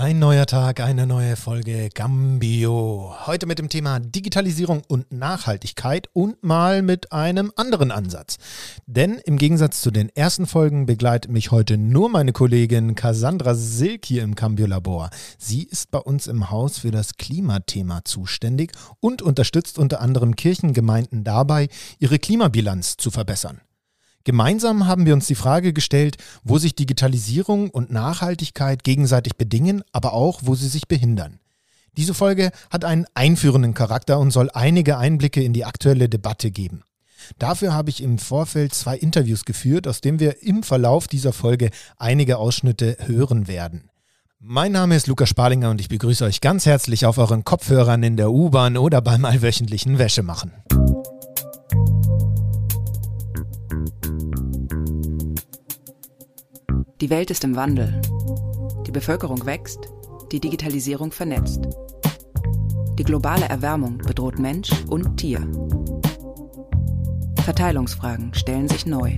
Ein neuer Tag, eine neue Folge Cambio. Heute mit dem Thema Digitalisierung und Nachhaltigkeit und mal mit einem anderen Ansatz. Denn im Gegensatz zu den ersten Folgen begleitet mich heute nur meine Kollegin Cassandra Silk hier im Cambio-Labor. Sie ist bei uns im Haus für das Klimathema zuständig und unterstützt unter anderem Kirchengemeinden dabei, ihre Klimabilanz zu verbessern. Gemeinsam haben wir uns die Frage gestellt, wo sich Digitalisierung und Nachhaltigkeit gegenseitig bedingen, aber auch, wo sie sich behindern. Diese Folge hat einen einführenden Charakter und soll einige Einblicke in die aktuelle Debatte geben. Dafür habe ich im Vorfeld 2 Interviews geführt, aus denen wir im Verlauf dieser Folge einige Ausschnitte hören werden. Mein Name ist Lukas Sparlinger und ich begrüße euch ganz herzlich auf euren Kopfhörern in der U-Bahn oder beim allwöchentlichen Wäschemachen. Die Welt ist im Wandel. Die Bevölkerung wächst, die Digitalisierung vernetzt. Die globale Erwärmung bedroht Mensch und Tier. Verteilungsfragen stellen sich neu.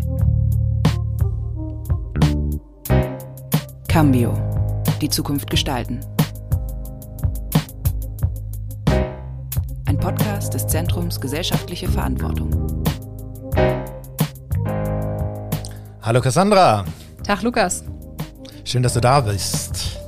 Cambio. Die Zukunft gestalten. Ein Podcast des Zentrums Gesellschaftliche Verantwortung. Hallo Cassandra. Tag Lukas. Schön, dass du da bist.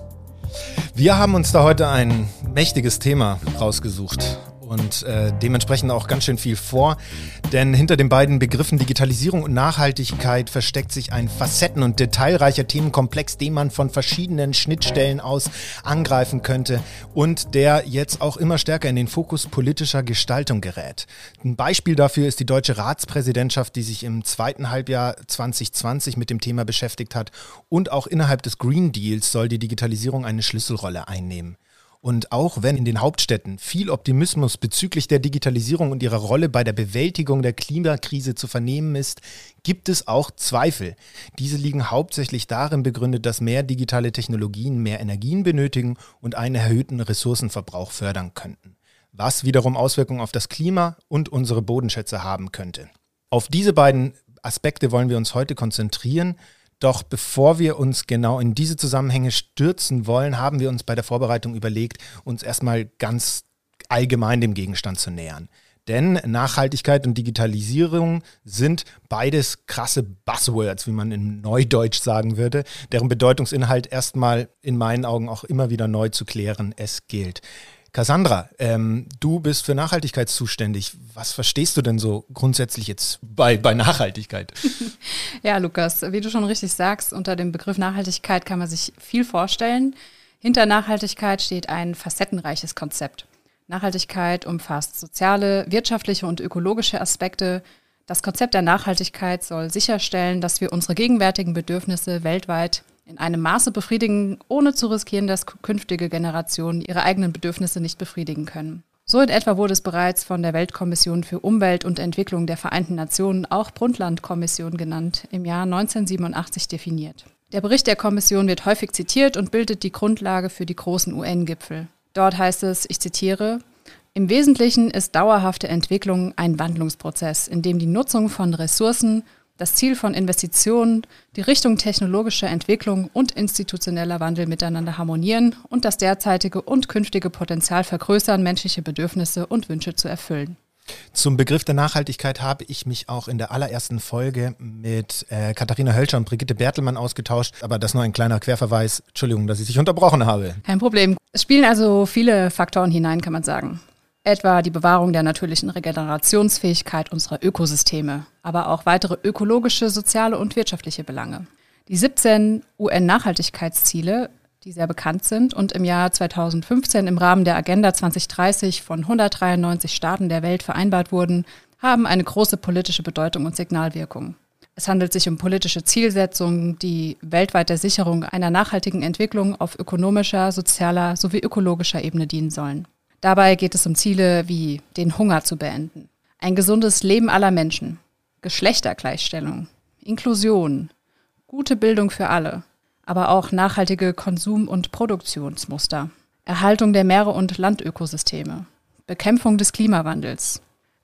Wir haben uns da heute ein mächtiges Thema rausgesucht und dementsprechend auch ganz schön viel vor, denn hinter den beiden Begriffen Digitalisierung und Nachhaltigkeit versteckt sich ein facetten- und detailreicher Themenkomplex, den man von verschiedenen Schnittstellen aus angreifen könnte und der jetzt auch immer stärker in den Fokus politischer Gestaltung gerät. Ein Beispiel dafür ist die deutsche Ratspräsidentschaft, die sich im zweiten Halbjahr 2020 mit dem Thema beschäftigt hat, und auch innerhalb des Green Deals soll die Digitalisierung eine Schlüsselrolle einnehmen. Und auch wenn in den Hauptstädten viel Optimismus bezüglich der Digitalisierung und ihrer Rolle bei der Bewältigung der Klimakrise zu vernehmen ist, gibt es auch Zweifel. Diese liegen hauptsächlich darin begründet, dass mehr digitale Technologien mehr Energien benötigen und einen erhöhten Ressourcenverbrauch fördern könnten, was wiederum Auswirkungen auf das Klima und unsere Bodenschätze haben könnte. Auf diese beiden Aspekte wollen wir uns heute konzentrieren. Doch bevor wir uns genau in diese Zusammenhänge stürzen wollen, haben wir uns bei der Vorbereitung überlegt, uns erstmal ganz allgemein dem Gegenstand zu nähern. Denn Nachhaltigkeit und Digitalisierung sind beides krasse Buzzwords, wie man in Neudeutsch sagen würde, deren Bedeutungsinhalt erstmal in meinen Augen auch immer wieder neu zu klären es gilt. Cassandra, du bist für Nachhaltigkeit zuständig. Was verstehst du denn so grundsätzlich jetzt bei Nachhaltigkeit? Ja, Lukas, wie du schon richtig sagst, unter dem Begriff Nachhaltigkeit kann man sich viel vorstellen. Hinter Nachhaltigkeit steht ein facettenreiches Konzept. Nachhaltigkeit umfasst soziale, wirtschaftliche und ökologische Aspekte. Das Konzept der Nachhaltigkeit soll sicherstellen, dass wir unsere gegenwärtigen Bedürfnisse weltweit in einem Maße befriedigen, ohne zu riskieren, dass künftige Generationen ihre eigenen Bedürfnisse nicht befriedigen können. So in etwa wurde es bereits von der Weltkommission für Umwelt und Entwicklung der Vereinten Nationen, auch Brundtland-Kommission genannt, im Jahr 1987 definiert. Der Bericht der Kommission wird häufig zitiert und bildet die Grundlage für die großen UN-Gipfel. Dort heißt es, ich zitiere: Im Wesentlichen ist dauerhafte Entwicklung ein Wandlungsprozess, in dem die Nutzung von Ressourcen, das Ziel von Investitionen, die Richtung technologischer Entwicklung und institutioneller Wandel miteinander harmonieren und das derzeitige und künftige Potenzial vergrößern, menschliche Bedürfnisse und Wünsche zu erfüllen. Zum Begriff der Nachhaltigkeit habe ich mich auch in der allerersten Folge mit Katharina Hölscher und Brigitte Bertelmann ausgetauscht, aber das nur ein kleiner Querverweis. Entschuldigung, dass ich dich unterbrochen habe. Kein Problem. Es spielen also viele Faktoren hinein, kann man sagen. Etwa die Bewahrung der natürlichen Regenerationsfähigkeit unserer Ökosysteme, aber auch weitere ökologische, soziale und wirtschaftliche Belange. Die 17 UN-Nachhaltigkeitsziele, die sehr bekannt sind und im Jahr 2015 im Rahmen der Agenda 2030 von 193 Staaten der Welt vereinbart wurden, haben eine große politische Bedeutung und Signalwirkung. Es handelt sich um politische Zielsetzungen, die weltweit der Sicherung einer nachhaltigen Entwicklung auf ökonomischer, sozialer sowie ökologischer Ebene dienen sollen. Dabei geht es um Ziele wie den Hunger zu beenden, ein gesundes Leben aller Menschen, Geschlechtergleichstellung, Inklusion, gute Bildung für alle, aber auch nachhaltige Konsum- und Produktionsmuster, Erhaltung der Meere- und Landökosysteme, Bekämpfung des Klimawandels,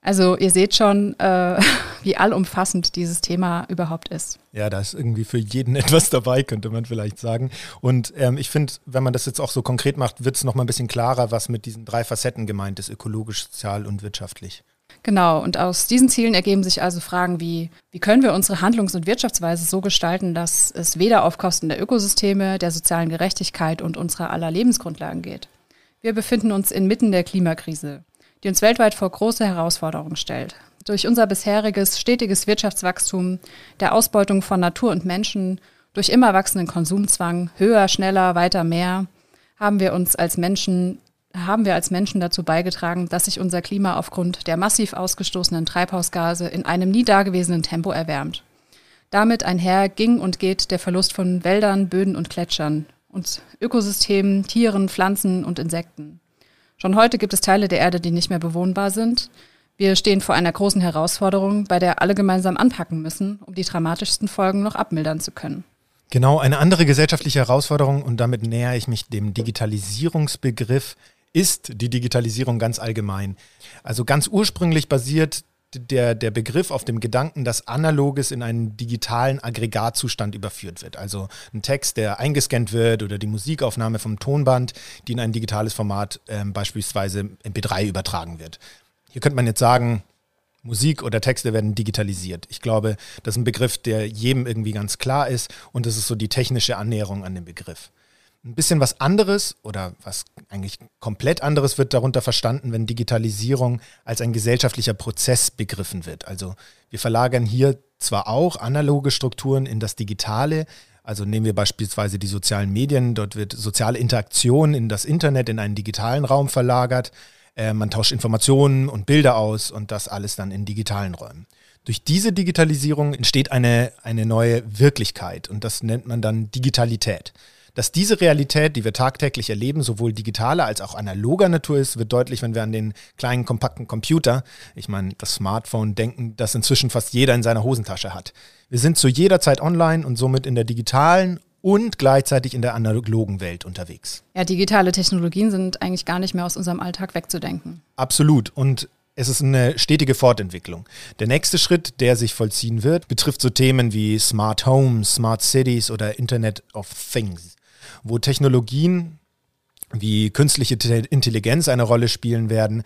Also ihr seht schon, wie allumfassend dieses Thema überhaupt ist. Ja, da ist irgendwie für jeden etwas dabei, könnte man vielleicht sagen. Und ich finde, wenn man das jetzt auch so konkret macht, wird es nochmal ein bisschen klarer, was mit diesen 3 Facetten gemeint ist, ökologisch, sozial und wirtschaftlich. Genau, und aus diesen Zielen ergeben sich also Fragen wie können wir unsere Handlungs- und Wirtschaftsweise so gestalten, dass es weder auf Kosten der Ökosysteme, der sozialen Gerechtigkeit und unserer aller Lebensgrundlagen geht. Wir befinden uns inmitten der Klimakrise, die uns weltweit vor große Herausforderungen stellt. Durch unser bisheriges, stetiges Wirtschaftswachstum, der Ausbeutung von Natur und Menschen, durch immer wachsenden Konsumzwang, höher, schneller, weiter, mehr, haben wir als Menschen dazu beigetragen, dass sich unser Klima aufgrund der massiv ausgestoßenen Treibhausgase in einem nie dagewesenen Tempo erwärmt. Damit einher ging und geht der Verlust von Wäldern, Böden und Gletschern und Ökosystemen, Tieren, Pflanzen und Insekten. Schon heute gibt es Teile der Erde, die nicht mehr bewohnbar sind. Wir stehen vor einer großen Herausforderung, bei der alle gemeinsam anpacken müssen, um die dramatischsten Folgen noch abmildern zu können. Genau, eine andere gesellschaftliche Herausforderung, und damit nähere ich mich dem Digitalisierungsbegriff, ist die Digitalisierung ganz allgemein. Also ganz ursprünglich basiert der Begriff auf dem Gedanken, dass Analoges in einen digitalen Aggregatzustand überführt wird. Also ein Text, der eingescannt wird, oder die Musikaufnahme vom Tonband, die in ein digitales Format, beispielsweise MP3, übertragen wird. Hier könnte man jetzt sagen, Musik oder Texte werden digitalisiert. Ich glaube, das ist ein Begriff, der jedem irgendwie ganz klar ist, und das ist so die technische Annäherung an den Begriff. Ein bisschen was anderes oder was eigentlich komplett anderes wird darunter verstanden, wenn Digitalisierung als ein gesellschaftlicher Prozess begriffen wird. Also wir verlagern hier zwar auch analoge Strukturen in das Digitale, also nehmen wir beispielsweise die sozialen Medien, dort wird soziale Interaktion in das Internet, in einen digitalen Raum verlagert, man tauscht Informationen und Bilder aus und das alles dann in digitalen Räumen. Durch diese Digitalisierung entsteht eine neue Wirklichkeit, und das nennt man dann Digitalität. Dass diese Realität, die wir tagtäglich erleben, sowohl digitaler als auch analoger Natur ist, wird deutlich, wenn wir an den kleinen, kompakten Computer, ich meine das Smartphone, denken, das inzwischen fast jeder in seiner Hosentasche hat. Wir sind zu jeder Zeit online und somit in der digitalen und gleichzeitig in der analogen Welt unterwegs. Ja, digitale Technologien sind eigentlich gar nicht mehr aus unserem Alltag wegzudenken. Absolut, und es ist eine stetige Fortentwicklung. Der nächste Schritt, der sich vollziehen wird, betrifft so Themen wie Smart Homes, Smart Cities oder Internet of Things, wo Technologien wie künstliche Intelligenz eine Rolle spielen werden,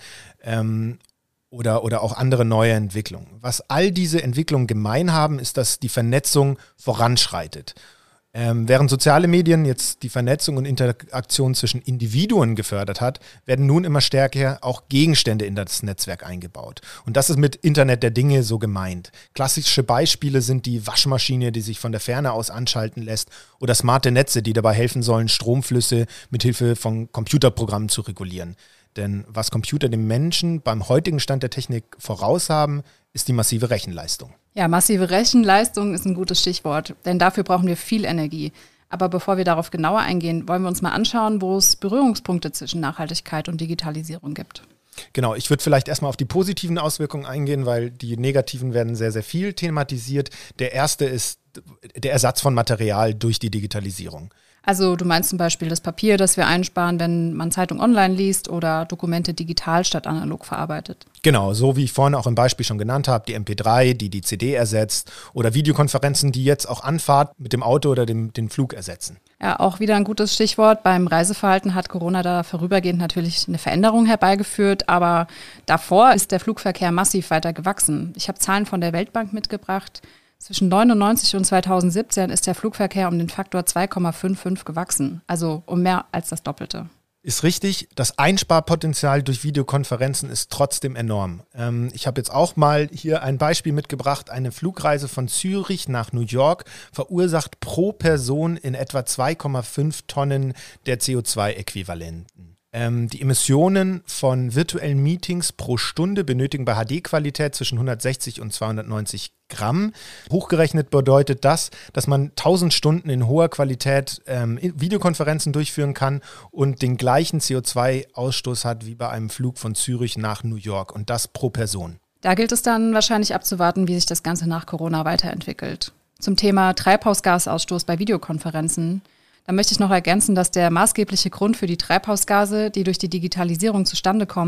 oder auch andere neue Entwicklungen. Was all diese Entwicklungen gemein haben, ist, dass die Vernetzung voranschreitet. Während soziale Medien jetzt die Vernetzung und Interaktion zwischen Individuen gefördert hat, werden nun immer stärker auch Gegenstände in das Netzwerk eingebaut. Und das ist mit Internet der Dinge so gemeint. Klassische Beispiele sind die Waschmaschine, die sich von der Ferne aus anschalten lässt, oder smarte Netze, die dabei helfen sollen, Stromflüsse mithilfe von Computerprogrammen zu regulieren. Denn was Computer dem Menschen beim heutigen Stand der Technik voraus haben, ist die massive Rechenleistung. Ja, massive Rechenleistung ist ein gutes Stichwort, denn dafür brauchen wir viel Energie. Aber bevor wir darauf genauer eingehen, wollen wir uns mal anschauen, wo es Berührungspunkte zwischen Nachhaltigkeit und Digitalisierung gibt. Genau, ich würde vielleicht erstmal auf die positiven Auswirkungen eingehen, weil die negativen werden sehr, sehr viel thematisiert. Der erste ist der Ersatz von Material durch die Digitalisierung. Also du meinst zum Beispiel das Papier, das wir einsparen, wenn man Zeitung online liest, oder Dokumente digital statt analog verarbeitet. Genau, so wie ich vorhin auch im Beispiel schon genannt habe, die MP3, die CD ersetzt, oder Videokonferenzen, die jetzt auch Anfahrt mit dem Auto oder den Flug ersetzen. Ja, auch wieder ein gutes Stichwort. Beim Reiseverhalten hat Corona da vorübergehend natürlich eine Veränderung herbeigeführt, aber davor ist der Flugverkehr massiv weiter gewachsen. Ich habe Zahlen von der Weltbank mitgebracht. Zwischen 1999 und 2017 ist der Flugverkehr um den Faktor 2,55 gewachsen, also um mehr als das Doppelte. Ist richtig, das Einsparpotenzial durch Videokonferenzen ist trotzdem enorm. Ich habe jetzt auch mal hier ein Beispiel mitgebracht. Eine Flugreise von Zürich nach New York verursacht pro Person in etwa 2,5 Tonnen der CO2-Äquivalenten. Die Emissionen von virtuellen Meetings pro Stunde benötigen bei HD-Qualität zwischen 160 und 290 Gramm. Hochgerechnet bedeutet das, dass man 1000 Stunden in hoher Qualität Videokonferenzen durchführen kann und den gleichen CO2-Ausstoß hat wie bei einem Flug von Zürich nach New York, und das pro Person. Da gilt es dann wahrscheinlich abzuwarten, wie sich das Ganze nach Corona weiterentwickelt. Zum Thema Treibhausgasausstoß bei Videokonferenzen. Da möchte ich noch ergänzen, dass der maßgebliche Grund für die Treibhausgase, die durch die Digitalisierung zustande kommen,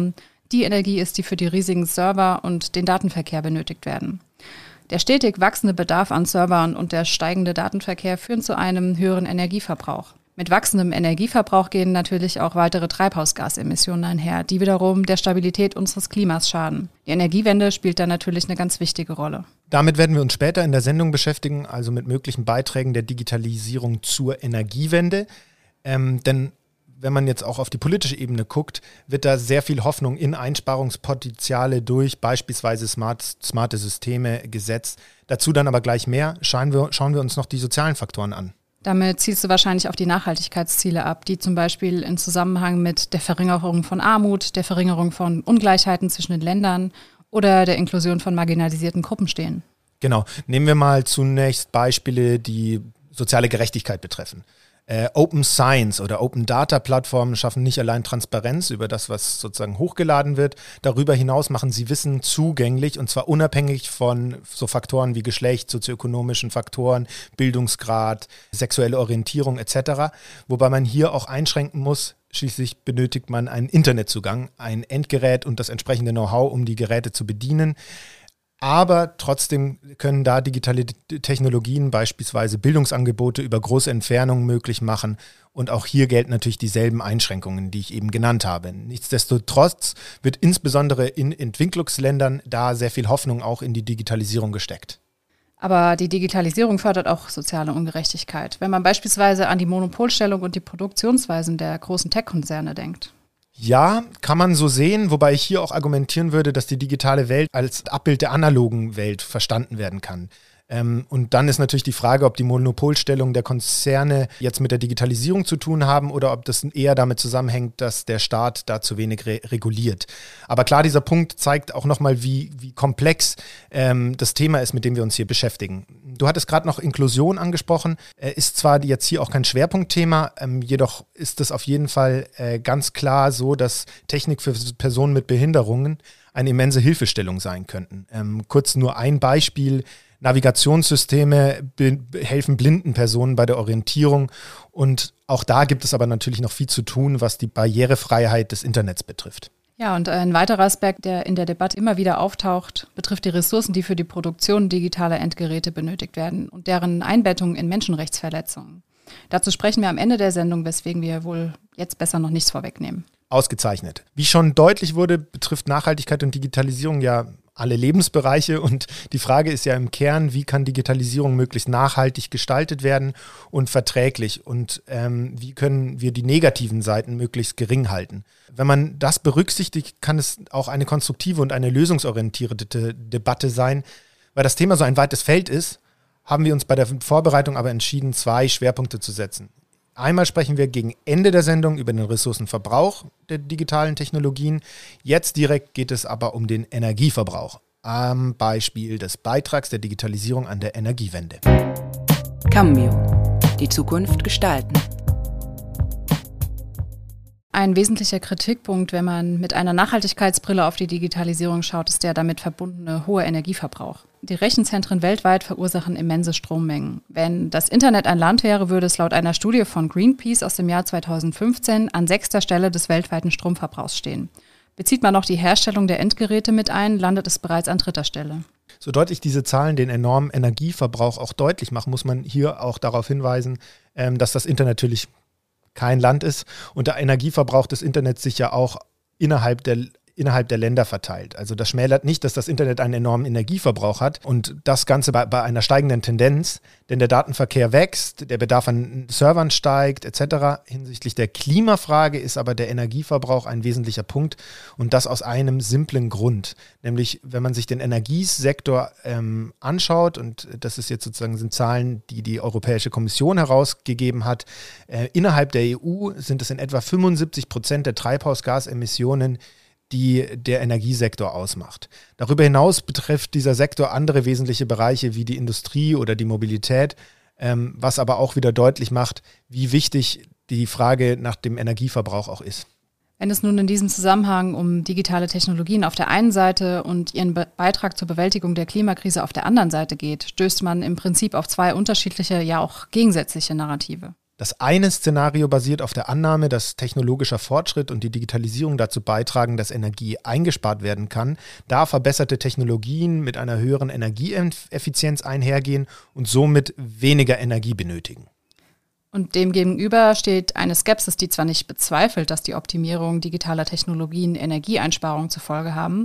die Energie ist, die für die riesigen Server und den Datenverkehr benötigt werden. Der stetig wachsende Bedarf an Servern und der steigende Datenverkehr führen zu einem höheren Energieverbrauch. Mit wachsendem Energieverbrauch gehen natürlich auch weitere Treibhausgasemissionen einher, die wiederum der Stabilität unseres Klimas schaden. Die Energiewende spielt da natürlich eine ganz wichtige Rolle. Damit werden wir uns später in der Sendung beschäftigen, also mit möglichen Beiträgen der Digitalisierung zur Energiewende. Denn wenn man jetzt auch auf die politische Ebene guckt, wird da sehr viel Hoffnung in Einsparungspotenziale durch beispielsweise smarte Systeme gesetzt. Dazu dann aber gleich mehr. Schauen wir uns noch die sozialen Faktoren an. Damit zielst du wahrscheinlich auf die Nachhaltigkeitsziele ab, die zum Beispiel in Zusammenhang mit der Verringerung von Armut, der Verringerung von Ungleichheiten zwischen den Ländern oder der Inklusion von marginalisierten Gruppen stehen. Genau. Nehmen wir mal zunächst Beispiele, die soziale Gerechtigkeit betreffen. Open Science oder Open Data Plattformen schaffen nicht allein Transparenz über das, was sozusagen hochgeladen wird. Darüber hinaus machen sie Wissen zugänglich und zwar unabhängig von so Faktoren wie Geschlecht, sozioökonomischen Faktoren, Bildungsgrad, sexuelle Orientierung etc. Wobei man hier auch einschränken muss, schließlich benötigt man einen Internetzugang, ein Endgerät und das entsprechende Know-how, um die Geräte zu bedienen. Aber trotzdem können da digitale Technologien beispielsweise Bildungsangebote über große Entfernungen möglich machen. Und auch hier gelten natürlich dieselben Einschränkungen, die ich eben genannt habe. Nichtsdestotrotz wird insbesondere in Entwicklungsländern da sehr viel Hoffnung auch in die Digitalisierung gesteckt. Aber die Digitalisierung fördert auch soziale Ungerechtigkeit, wenn man beispielsweise an die Monopolstellung und die Produktionsweisen der großen Tech-Konzerne denkt. Ja, kann man so sehen, wobei ich hier auch argumentieren würde, dass die digitale Welt als Abbild der analogen Welt verstanden werden kann. Und dann ist natürlich die Frage, ob die Monopolstellung der Konzerne jetzt mit der Digitalisierung zu tun haben oder ob das eher damit zusammenhängt, dass der Staat da zu wenig reguliert. Aber klar, dieser Punkt zeigt auch nochmal, wie komplex das Thema ist, mit dem wir uns hier beschäftigen. Du hattest gerade noch Inklusion angesprochen, ist zwar jetzt hier auch kein Schwerpunktthema, jedoch ist es auf jeden Fall ganz klar so, dass Technik für Personen mit Behinderungen eine immense Hilfestellung sein könnten. Kurz nur ein Beispiel: Navigationssysteme helfen blinden Personen bei der Orientierung und auch da gibt es aber natürlich noch viel zu tun, was die Barrierefreiheit des Internets betrifft. Ja, und ein weiterer Aspekt, der in der Debatte immer wieder auftaucht, betrifft die Ressourcen, die für die Produktion digitaler Endgeräte benötigt werden und deren Einbettung in Menschenrechtsverletzungen. Dazu sprechen wir am Ende der Sendung, weswegen wir wohl jetzt besser noch nichts vorwegnehmen. Ausgezeichnet. Wie schon deutlich wurde, betrifft Nachhaltigkeit und Digitalisierung ja alle Lebensbereiche und die Frage ist ja im Kern, wie kann Digitalisierung möglichst nachhaltig gestaltet werden und verträglich und wie können wir die negativen Seiten möglichst gering halten. Wenn man das berücksichtigt, kann es auch eine konstruktive und eine lösungsorientierte Debatte sein. Weil das Thema so ein weites Feld ist, haben wir uns bei der Vorbereitung aber entschieden, 2 Schwerpunkte zu setzen. Einmal sprechen wir gegen Ende der Sendung über den Ressourcenverbrauch der digitalen Technologien. Jetzt direkt geht es aber um den Energieverbrauch am Beispiel des Beitrags der Digitalisierung an der Energiewende. Cambio. Die Zukunft gestalten. Ein wesentlicher Kritikpunkt, wenn man mit einer Nachhaltigkeitsbrille auf die Digitalisierung schaut, ist der damit verbundene hohe Energieverbrauch. Die Rechenzentren weltweit verursachen immense Strommengen. Wenn das Internet ein Land wäre, würde es laut einer Studie von Greenpeace aus dem Jahr 2015 an 6. Stelle des weltweiten Stromverbrauchs stehen. Bezieht man noch die Herstellung der Endgeräte mit ein, landet es bereits an 3. Stelle. So deutlich diese Zahlen den enormen Energieverbrauch auch deutlich machen, muss man hier auch darauf hinweisen, dass das Internet natürlich kein Land ist und der Energieverbrauch des Internets sich ja auch innerhalb der Länder verteilt. Also das schmälert nicht, dass das Internet einen enormen Energieverbrauch hat und das Ganze bei einer steigenden Tendenz, denn der Datenverkehr wächst, der Bedarf an Servern steigt etc. Hinsichtlich der Klimafrage ist aber der Energieverbrauch ein wesentlicher Punkt und das aus einem simplen Grund, nämlich wenn man sich den Energiesektor anschaut und das ist jetzt sozusagen sind Zahlen, die die Europäische Kommission herausgegeben hat, innerhalb der EU sind es in etwa 75% der Treibhausgasemissionen, die der Energiesektor ausmacht. Darüber hinaus betrifft dieser Sektor andere wesentliche Bereiche wie die Industrie oder die Mobilität, was aber auch wieder deutlich macht, wie wichtig die Frage nach dem Energieverbrauch auch ist. Wenn es nun in diesem Zusammenhang um digitale Technologien auf der einen Seite und ihren Beitrag zur Bewältigung der Klimakrise auf der anderen Seite geht, stößt man im Prinzip auf 2 unterschiedliche, ja auch gegensätzliche Narrative. Das eine Szenario basiert auf der Annahme, dass technologischer Fortschritt und die Digitalisierung dazu beitragen, dass Energie eingespart werden kann, da verbesserte Technologien mit einer höheren Energieeffizienz einhergehen und somit weniger Energie benötigen. Und demgegenüber steht eine Skepsis, die zwar nicht bezweifelt, dass die Optimierung digitaler Technologien Energieeinsparungen zur Folge haben,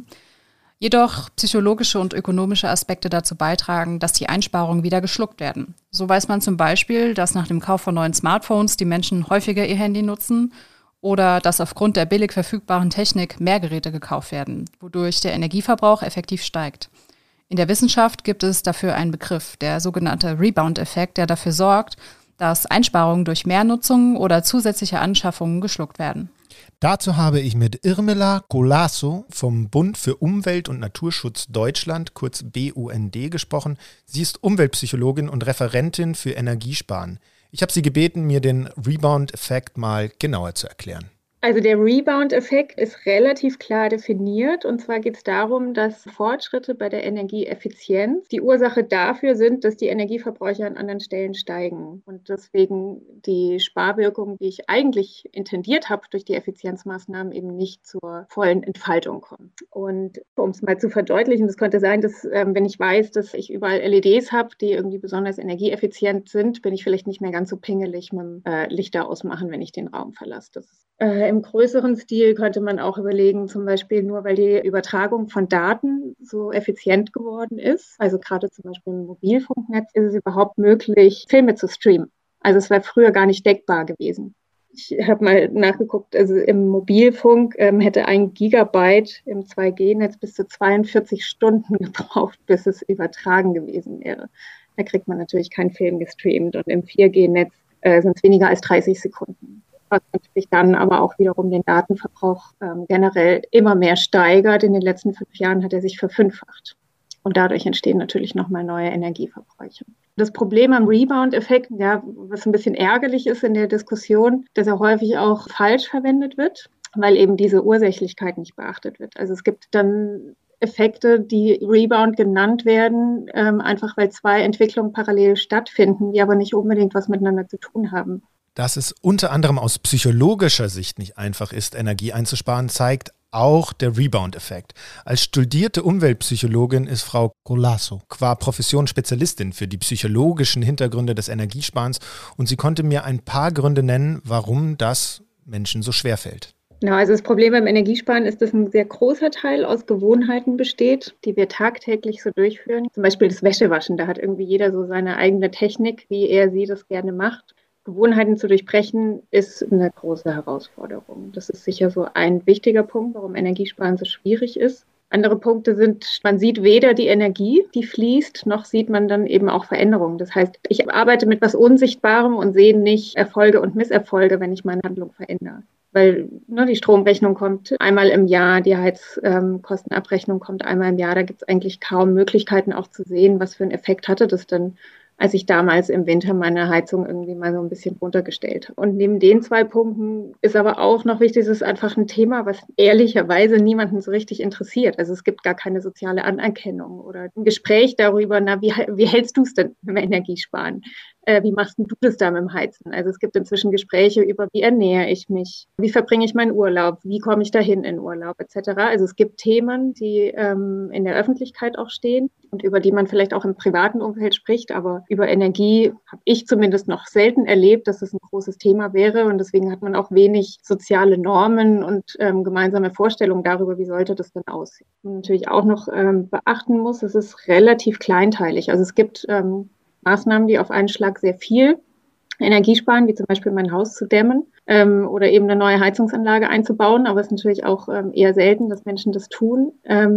jedoch psychologische und ökonomische Aspekte dazu beitragen, dass die Einsparungen wieder geschluckt werden. So weiß man zum Beispiel, dass nach dem Kauf von neuen Smartphones die Menschen häufiger ihr Handy nutzen oder dass aufgrund der billig verfügbaren Technik mehr Geräte gekauft werden, wodurch der Energieverbrauch effektiv steigt. In der Wissenschaft gibt es dafür einen Begriff, der sogenannte Rebound-Effekt, der dafür sorgt, dass Einsparungen durch Mehrnutzung oder zusätzliche Anschaffungen geschluckt werden. Dazu habe ich mit Irmela Colasso vom Bund für Umwelt- und Naturschutz Deutschland, kurz BUND, gesprochen. Sie ist Umweltpsychologin und Referentin für Energiesparen. Ich habe sie gebeten, mir den Rebound-Effekt mal genauer zu erklären. Also der Rebound-Effekt ist relativ klar definiert, und zwar geht es darum, dass Fortschritte bei der Energieeffizienz die Ursache dafür sind, dass die Energieverbräuche an anderen Stellen steigen und deswegen die Sparwirkung, die ich eigentlich intendiert habe, durch die Effizienzmaßnahmen eben nicht zur vollen Entfaltung kommt. Und um es mal zu verdeutlichen, das könnte sein, dass wenn ich weiß, dass ich überall LEDs habe, die irgendwie besonders energieeffizient sind, bin ich vielleicht nicht mehr ganz so pingelig mit dem Lichter ausmachen, wenn ich den Raum verlasse. Das ist im größeren Stil könnte man auch überlegen, zum Beispiel nur weil die Übertragung von Daten so effizient geworden ist, also gerade zum Beispiel im Mobilfunknetz, ist es überhaupt möglich, Filme zu streamen. Also es war früher gar nicht denkbar gewesen. Ich habe mal nachgeguckt, also im Mobilfunk hätte 1 Gigabyte im 2G-Netz bis zu 42 Stunden gebraucht, bis es übertragen gewesen wäre. Da kriegt man natürlich keinen Film gestreamt und im 4G-Netz sind es weniger als 30 Sekunden. Was natürlich dann aber auch wiederum den Datenverbrauch generell immer mehr steigert. In den letzten 5 Jahren hat er sich verfünffacht. Und dadurch entstehen natürlich nochmal neue Energieverbräuche. Das Problem am Rebound-Effekt, ja, was ein bisschen ärgerlich ist in der Diskussion, dass er häufig auch falsch verwendet wird, weil eben diese Ursächlichkeit nicht beachtet wird. Also es gibt dann Effekte, die Rebound genannt werden, einfach weil 2 Entwicklungen parallel stattfinden, die aber nicht unbedingt was miteinander zu tun haben. Dass es unter anderem aus psychologischer Sicht nicht einfach ist, Energie einzusparen, zeigt auch der Rebound-Effekt. Als studierte Umweltpsychologin ist Frau Colasso qua Profession Spezialistin für die psychologischen Hintergründe des Energiesparens und sie konnte mir ein paar Gründe nennen, warum das Menschen so schwer fällt. Genau, also das Problem beim Energiesparen ist, dass ein sehr großer Teil aus Gewohnheiten besteht, die wir tagtäglich so durchführen. Zum Beispiel das Wäschewaschen, da hat irgendwie jeder so seine eigene Technik, wie sie das gerne macht. Gewohnheiten zu durchbrechen, ist eine große Herausforderung. Das ist sicher so ein wichtiger Punkt, warum Energiesparen so schwierig ist. Andere Punkte sind, man sieht weder die Energie, die fließt, noch sieht man dann eben auch Veränderungen. Das heißt, ich arbeite mit was Unsichtbarem und sehe nicht Erfolge und Misserfolge, wenn ich meine Handlung verändere. Weil die Stromrechnung kommt einmal im Jahr, die Heizkostenabrechnung kommt einmal im Jahr. Da gibt es eigentlich kaum Möglichkeiten auch zu sehen, was für einen Effekt hatte das denn, als ich damals im Winter meine Heizung irgendwie mal so ein bisschen runtergestellt habe. Und neben den 2 Punkten ist aber auch noch wichtig, es ist einfach ein Thema, was ehrlicherweise niemanden so richtig interessiert. Also es gibt gar keine soziale Anerkennung oder ein Gespräch darüber, wie hältst du es denn mit dem Energiesparen? Wie machst du das da mit dem Heizen? Also es gibt inzwischen Gespräche über, wie ernähre ich mich? Wie verbringe ich meinen Urlaub? Wie komme ich dahin in Urlaub etc.? Also es gibt Themen, die in der Öffentlichkeit auch stehen und über die man vielleicht auch im privaten Umfeld spricht. Aber über Energie habe ich zumindest noch selten erlebt, dass es ein großes Thema wäre. Und deswegen hat man auch wenig soziale Normen und gemeinsame Vorstellungen darüber, wie sollte das denn aussehen. Und natürlich auch noch beachten muss, es ist relativ kleinteilig. Also es gibt Maßnahmen, die auf einen Schlag sehr viel Energie sparen, wie zum Beispiel mein Haus zu dämmen oder eben eine neue Heizungsanlage einzubauen. Aber es ist natürlich auch eher selten, dass Menschen das tun.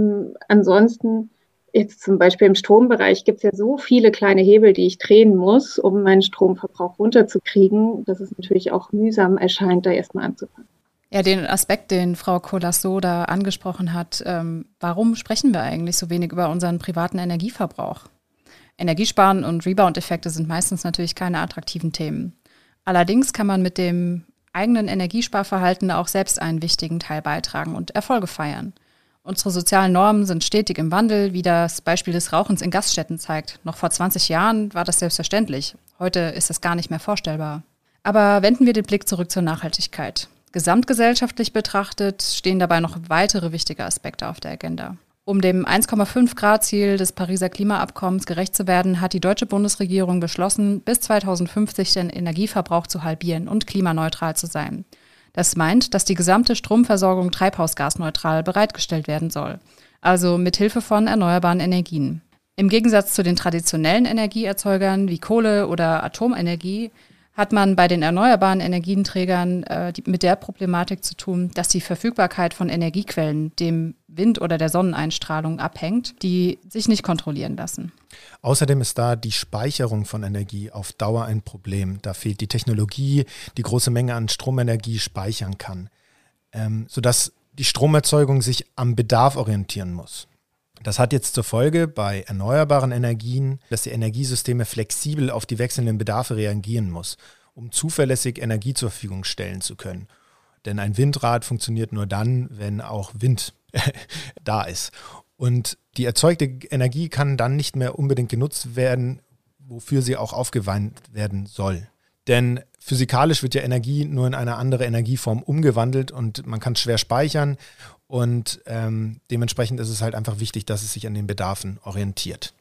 Ansonsten jetzt zum Beispiel im Strombereich gibt es ja so viele kleine Hebel, die ich drehen muss, um meinen Stromverbrauch runterzukriegen, dass es natürlich auch mühsam erscheint, da erstmal anzufangen. Ja, den Aspekt, den Frau Colasso da angesprochen hat, warum sprechen wir eigentlich so wenig über unseren privaten Energieverbrauch? Energiesparen und Rebound-Effekte sind meistens natürlich keine attraktiven Themen. Allerdings kann man mit dem eigenen Energiesparverhalten auch selbst einen wichtigen Teil beitragen und Erfolge feiern. Unsere sozialen Normen sind stetig im Wandel, wie das Beispiel des Rauchens in Gaststätten zeigt. Noch vor 20 Jahren war das selbstverständlich. Heute ist es gar nicht mehr vorstellbar. Aber wenden wir den Blick zurück zur Nachhaltigkeit. Gesamtgesellschaftlich betrachtet stehen dabei noch weitere wichtige Aspekte auf der Agenda. Um dem 1,5-Grad-Ziel des Pariser Klimaabkommens gerecht zu werden, hat die deutsche Bundesregierung beschlossen, bis 2050 den Energieverbrauch zu halbieren und klimaneutral zu sein. Das meint, dass die gesamte Stromversorgung treibhausgasneutral bereitgestellt werden soll, also mit Hilfe von erneuerbaren Energien. Im Gegensatz zu den traditionellen Energieerzeugern wie Kohle oder Atomenergie hat man bei den erneuerbaren Energieträgern mit der Problematik zu tun, dass die Verfügbarkeit von Energiequellen dem Wind- oder der Sonneneinstrahlung abhängt, die sich nicht kontrollieren lassen. Außerdem ist da die Speicherung von Energie auf Dauer ein Problem. Da fehlt die Technologie, die große Menge an Stromenergie speichern kann, sodass die Stromerzeugung sich am Bedarf orientieren muss. Das hat jetzt zur Folge bei erneuerbaren Energien, dass die Energiesysteme flexibel auf die wechselnden Bedarfe reagieren muss, um zuverlässig Energie zur Verfügung stellen zu können. Denn ein Windrad funktioniert nur dann, wenn auch Wind da ist. Und die erzeugte Energie kann dann nicht mehr unbedingt genutzt werden, wofür sie auch aufgewandt werden soll. Denn physikalisch wird ja Energie nur in eine andere Energieform umgewandelt und man kann es schwer speichern. Und dementsprechend ist es halt einfach wichtig, dass es sich an den Bedarfen orientiert.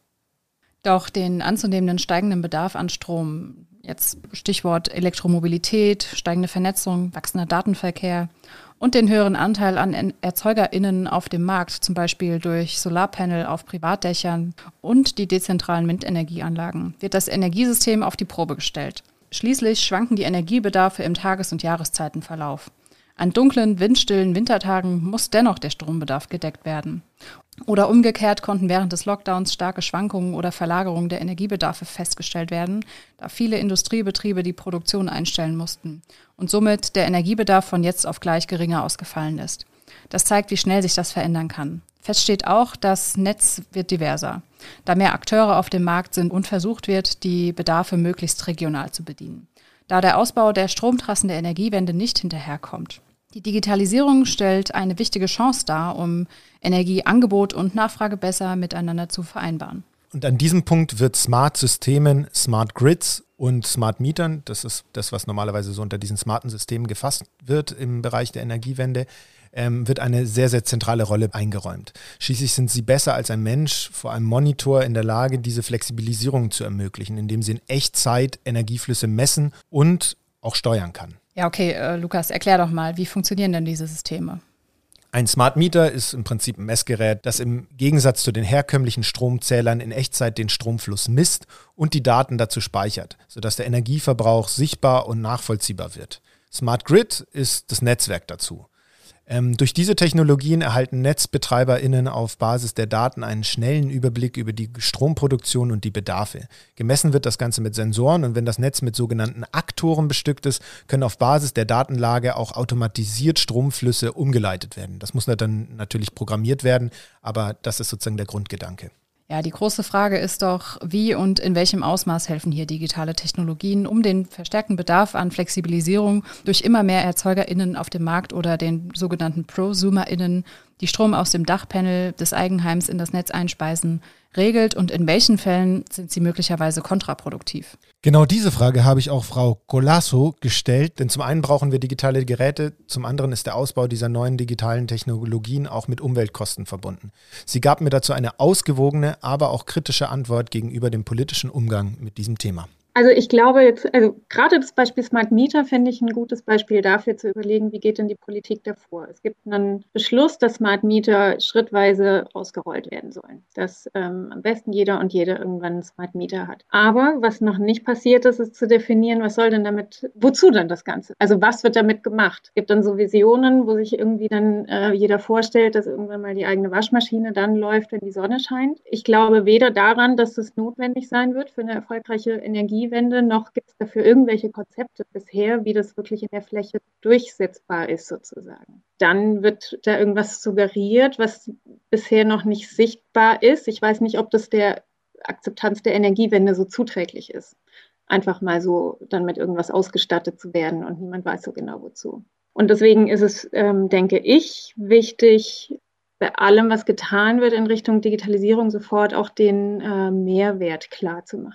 Doch den anzunehmenden steigenden Bedarf an Strom, jetzt Stichwort Elektromobilität, steigende Vernetzung, wachsender Datenverkehr und den höheren Anteil an ErzeugerInnen auf dem Markt, zum Beispiel durch Solarpanel auf Privatdächern und die dezentralen Windenergieanlagen, wird das Energiesystem auf die Probe gestellt. Schließlich schwanken die Energiebedarfe im Tages- und Jahreszeitenverlauf. An dunklen, windstillen Wintertagen muss dennoch der Strombedarf gedeckt werden. Oder umgekehrt konnten während des Lockdowns starke Schwankungen oder Verlagerungen der Energiebedarfe festgestellt werden, da viele Industriebetriebe die Produktion einstellen mussten und somit der Energiebedarf von jetzt auf gleich geringer ausgefallen ist. Das zeigt, wie schnell sich das verändern kann. Fest steht auch, das Netz wird diverser, da mehr Akteure auf dem Markt sind und versucht wird, die Bedarfe möglichst regional zu bedienen. Da der Ausbau der Stromtrassen der Energiewende nicht hinterherkommt. Die Digitalisierung stellt eine wichtige Chance dar, um Energieangebot und Nachfrage besser miteinander zu vereinbaren. Und an diesem Punkt wird Smart-Systemen, Smart Grids und Smart Metern, das ist das, was normalerweise so unter diesen smarten Systemen gefasst wird im Bereich der Energiewende, wird eine sehr, sehr zentrale Rolle eingeräumt. Schließlich sind sie besser als ein Mensch vor einem Monitor in der Lage, diese Flexibilisierung zu ermöglichen, indem sie in Echtzeit Energieflüsse messen und auch steuern kann. Ja, okay, Lukas, erklär doch mal, wie funktionieren denn diese Systeme? Ein Smart Meter ist im Prinzip ein Messgerät, das im Gegensatz zu den herkömmlichen Stromzählern in Echtzeit den Stromfluss misst und die Daten dazu speichert, sodass der Energieverbrauch sichtbar und nachvollziehbar wird. Smart Grid ist das Netzwerk dazu. Durch diese Technologien erhalten NetzbetreiberInnen auf Basis der Daten einen schnellen Überblick über die Stromproduktion und die Bedarfe. Gemessen wird das Ganze mit Sensoren und wenn das Netz mit sogenannten Aktoren bestückt ist, können auf Basis der Datenlage auch automatisiert Stromflüsse umgeleitet werden. Das muss dann natürlich programmiert werden, aber das ist sozusagen der Grundgedanke. Ja, die große Frage ist doch, wie und in welchem Ausmaß helfen hier digitale Technologien, um den verstärkten Bedarf an Flexibilisierung durch immer mehr ErzeugerInnen auf dem Markt oder den sogenannten ProsumerInnen, die Strom aus dem Dachpanel des Eigenheims in das Netz einspeisen, regelt und in welchen Fällen sind sie möglicherweise kontraproduktiv? Genau diese Frage habe ich auch Frau Colasso gestellt, denn zum einen brauchen wir digitale Geräte, zum anderen ist der Ausbau dieser neuen digitalen Technologien auch mit Umweltkosten verbunden. Sie gab mir dazu eine ausgewogene, aber auch kritische Antwort gegenüber dem politischen Umgang mit diesem Thema. Also ich glaube jetzt, also gerade das Beispiel Smart Meter finde ich ein gutes Beispiel dafür zu überlegen, wie geht denn die Politik davor. Es gibt einen Beschluss, dass Smart Meter schrittweise ausgerollt werden sollen, dass am besten jeder und jede irgendwann einen Smart Meter hat. Aber was noch nicht passiert ist, ist zu definieren, was soll denn damit, wozu denn das Ganze? Also was wird damit gemacht? Es gibt dann so Visionen, wo sich irgendwie dann jeder vorstellt, dass irgendwann mal die eigene Waschmaschine dann läuft, wenn die Sonne scheint. Ich glaube weder daran, dass es notwendig sein wird für eine erfolgreiche Energiewende, noch gibt es dafür irgendwelche Konzepte bisher, wie das wirklich in der Fläche durchsetzbar ist sozusagen. Dann wird da irgendwas suggeriert, was bisher noch nicht sichtbar ist. Ich weiß nicht, ob das der Akzeptanz der Energiewende so zuträglich ist. Einfach mal so dann mit irgendwas ausgestattet zu werden und niemand weiß so genau wozu. Und deswegen ist es, denke ich, wichtig, bei allem, was getan wird in Richtung Digitalisierung, sofort auch den Mehrwert klar zu machen.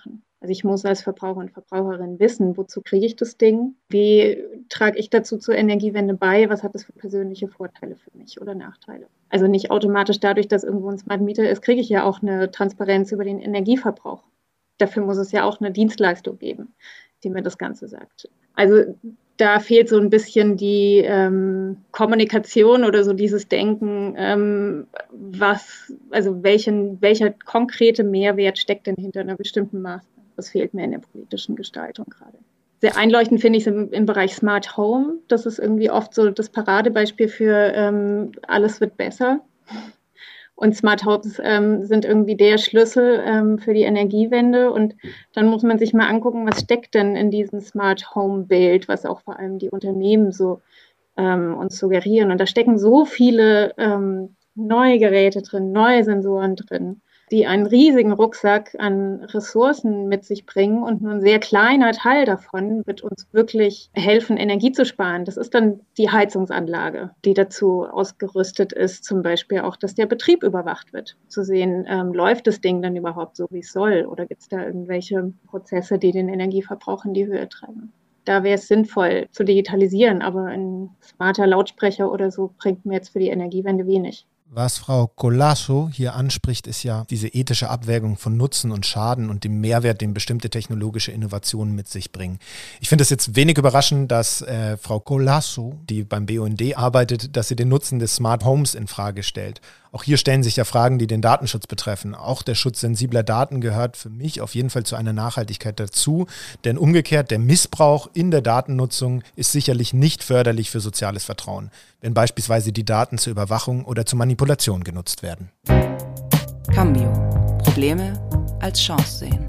Also ich muss als Verbraucher und Verbraucherin wissen, wozu kriege ich das Ding? Wie trage ich dazu zur Energiewende bei? Was hat das für persönliche Vorteile für mich oder Nachteile? Also nicht automatisch dadurch, dass irgendwo ein Smart Meter ist, kriege ich ja auch eine Transparenz über den Energieverbrauch. Dafür muss es ja auch eine Dienstleistung geben, die mir das Ganze sagt. Also da fehlt so ein bisschen die Kommunikation oder so dieses Denken, welcher konkrete Mehrwert steckt denn hinter einer bestimmten Maßnahme? Das fehlt mir in der politischen Gestaltung gerade. Sehr einleuchtend finde ich es im Bereich Smart Home. Das ist irgendwie oft so das Paradebeispiel für alles wird besser. Und Smart Homes sind irgendwie der Schlüssel für die Energiewende. Und dann muss man sich mal angucken, was steckt denn in diesem Smart Home Bild, was auch vor allem die Unternehmen so uns suggerieren. Und da stecken so viele neue Geräte drin, neue Sensoren drin, die einen riesigen Rucksack an Ressourcen mit sich bringen und nur ein sehr kleiner Teil davon wird uns wirklich helfen, Energie zu sparen. Das ist dann die Heizungsanlage, die dazu ausgerüstet ist, zum Beispiel auch, dass der Betrieb überwacht wird. Zu sehen, läuft das Ding dann überhaupt so, wie es soll, oder gibt es da irgendwelche Prozesse, die den Energieverbrauch in die Höhe treiben? Da wäre es sinnvoll zu digitalisieren, aber ein smarter Lautsprecher oder so bringt mir jetzt für die Energiewende wenig. Was Frau Colasso hier anspricht, ist ja diese ethische Abwägung von Nutzen und Schaden und dem Mehrwert, den bestimmte technologische Innovationen mit sich bringen. Ich finde es jetzt wenig überraschend, dass Frau Colasso, die beim BUND arbeitet, dass sie den Nutzen des Smart Homes in Frage stellt. Auch hier stellen sich ja Fragen, die den Datenschutz betreffen. Auch der Schutz sensibler Daten gehört für mich auf jeden Fall zu einer Nachhaltigkeit dazu. Denn umgekehrt, der Missbrauch in der Datennutzung ist sicherlich nicht förderlich für soziales Vertrauen, wenn beispielsweise die Daten zur Überwachung oder zur Manipulation genutzt werden. Cambio. Probleme als Chance sehen.